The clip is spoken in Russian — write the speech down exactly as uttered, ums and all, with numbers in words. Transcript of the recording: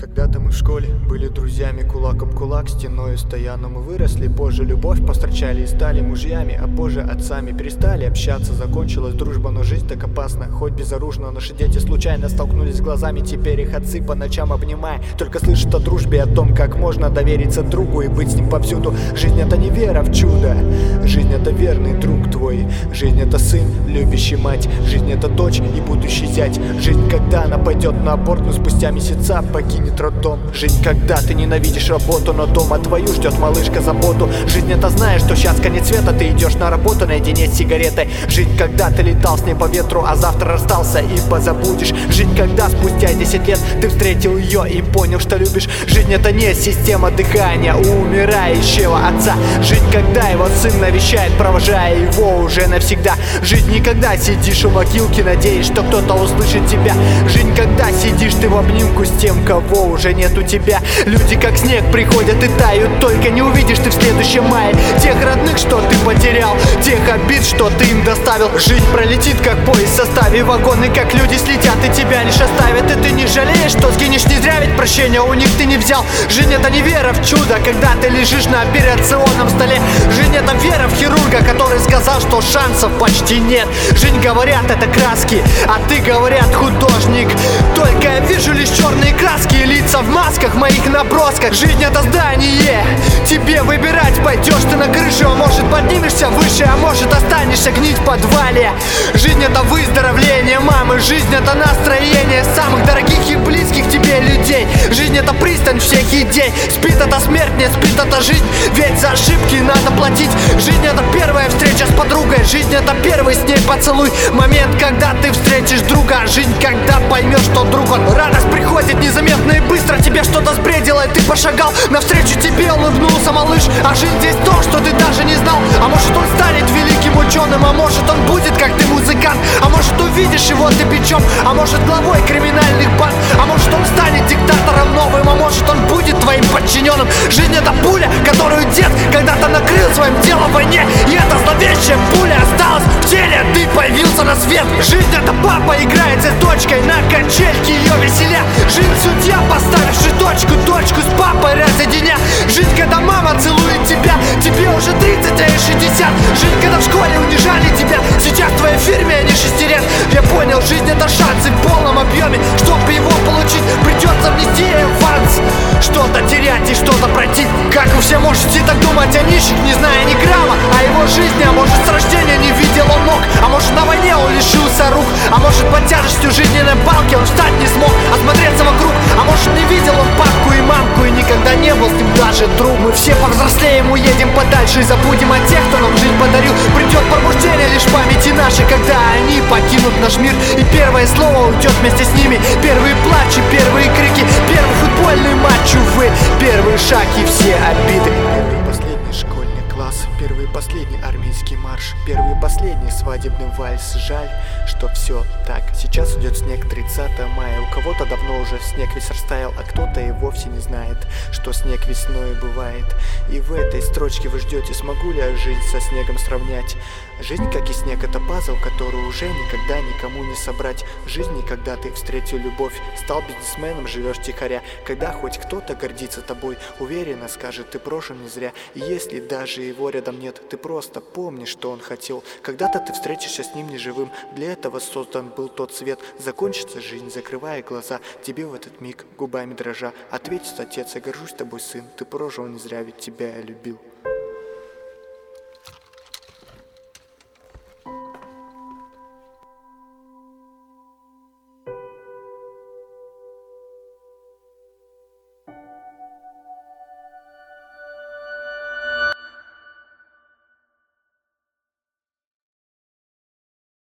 Когда-то мы в школе были друзьями, кулак об кулак, стеною стоя, но мы выросли, позже любовь построчали и стали мужьями, а позже отцами. Перестали общаться, закончилась дружба, но жизнь так опасна, хоть безоружно. Наши дети случайно столкнулись глазами, теперь их отцы по ночам обнимая только слышат о дружбе, о том, как можно довериться другу и быть с ним повсюду. Жизнь — это не вера в чудо, жизнь — это верный друг твой, жизнь — это сын, любящий мать, жизнь — это дочь и будущий зять, жизнь, когда она пойдет на аборт, но спустя месяца покинет роддом. Жизнь, когда ты ненавидишь работу, но дома твою ждет малышка заботу. Жизнь — это знаешь, что сейчас конец света, ты идешь на работу наедине с сигаретой. Жизнь, когда ты летал с ней по ветру, а завтра расстался и позабудешь. Жизнь, когда спустя десять лет ты встретил ее и понял, что любишь. Жизнь — это не система дыхания у умирающего отца. Жизнь, когда его сын навещает, провожая его уже навсегда. Жизнь, никогда сидишь у могилки, надеясь, что кто-то услышит тебя. Жизнь, когда сидишь ты в обнимку с тем, кого уже нет у тебя. Люди как снег приходят и тают, только не увидишь ты в следующем мае тех родных, что ты потерял, тех обид, что ты им доставил. Жизнь пролетит как поезд в составе, вагоны как люди слетят и тебя лишь оставят. И ты не жалеешь, что сгинешь не зря, ведь прощения у них ты не взял. Жизнь — это не вера в чудо, когда ты лежишь на операционном столе. Жизнь — это вера в хирурга, который сказал, что шансов почти нет. Жизнь, говорят, это краски, а ты, говорят, художник. Только я вижу лишь черные краски и лица в масках моих набросках. Жизнь — это здание, тебе выбирать, пойдешь ты на крышу, а может поднимешься выше, а может останешься гнить в подвале. Жизнь — это выздоровление мамы, жизнь — это настроение самых дорогих и близких тебе людей. Жизнь — это пристань всех идей, спит это смерть, не спит это жизнь, ведь за ошибки надо платить. Жизнь — это первая встреча с подругой, жизнь — это первый с ней поцелуй, момент, когда ты встретишь друга. Жизнь, когда поймешь, что друг он. Радость приходит незаметно и быстро, тебе что-то сбредило, и ты пошагал навстречу, тебе улыбнулся малыш. А жизнь здесь то, что ты даже не знал. А может он станет великим ученым, а может он будет как ты музыкант, а может увидишь его ты бичом, а может главой криминальных банд, а может он станет диктатором новым, а может он будет твоим подчиненным. Жизнь — это пуля, которую дед когда-то накрыл своим телом в войне, и эта зловещая пуля осталась в теле, ты появился на свет. Жизнь — это папа играет с дочкой на качельке, ее веселя. Жизнь — судья, поставивший точку, дочку с папой разъединя. Жизнь, когда мама целует тебя, тебе уже тридцать, а ей шестьдесят. Жизнь, когда в школе унижали тебя, сейчас в твоей фирме они шестерят. Я понял, жизнь — это шанс, и в полном объеме, чтобы его получить, придется внести аванс. Что-то терять и что-то пройти. Как вы все можете так думать о нищих, не зная ни грамма о его жизни? А может, с рождения не видел он ног, а может, на войне он лишился рук, а может, под тяжестью жизненной палки он встать не смог, осмотреться вокруг, а может, не видел он папку и мамку и никогда не был с ним даже друг. Мы все повзрослеем, уедем подальше и забудем о тех, кто нам жизнь подарил. Придет пробуждение лишь в памяти нашей, когда они покинут наш мир, и первое слово уйдет вместе с ними. Первые плачи, первые крики, первый футбольный матч, увы, первый шаг и все обиды. Первый последний школьный класс, первый последний армейский марш, первый последний свадебный вальс. Жаль, что все так. Сейчас идет снег тридцатого мая. У кого-то давно уже снег весь растаял, а кто-то и вовсе не знает, что снег весной бывает. И в этой строчке вы ждете, смогу ли я жизнь со снегом сравнять. Жизнь, как и снег, это пазл, который уже никогда никому не собрать. Жизнь, никогда ты встретил любовь, стал бизнесменом, живешь тихоря. Когда хоть кто-то гордится тобой, уверенно скажет, ты прожил не зря. И если даже его рядом нет, ты просто помни, что он хотел. Когда-то ты встретишься с ним неживым, для этого создан был тот свет. Закончится жизнь, закрывая глаза, тебе в этот миг, губами дрожа, ответит отец: я горжусь тобой, сын, ты прожил не зря, ведь тебя я любил.